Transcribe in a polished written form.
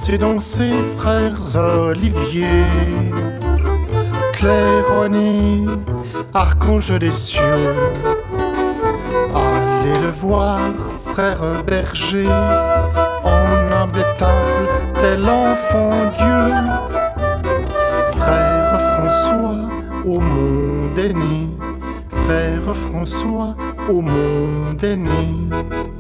Dansez, dansez, frères Olivier, Claire, René, archange des cieux. Allez le voir, frère berger, en imbétable tel enfant Dieu. Frère François, au monde est né, frère François, au monde est né.